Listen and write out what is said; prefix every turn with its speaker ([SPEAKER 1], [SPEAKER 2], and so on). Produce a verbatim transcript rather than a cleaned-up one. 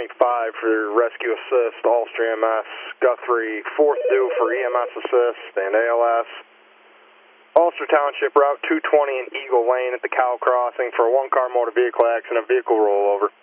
[SPEAKER 1] five for rescue assist, Ulster E M S, Guthrie, fourth due for E M S assist and A L S. Ulster Township, Route two twenty and Eagle Lane at the cow crossing for a one-car motor vehicle accident, vehicle rollover.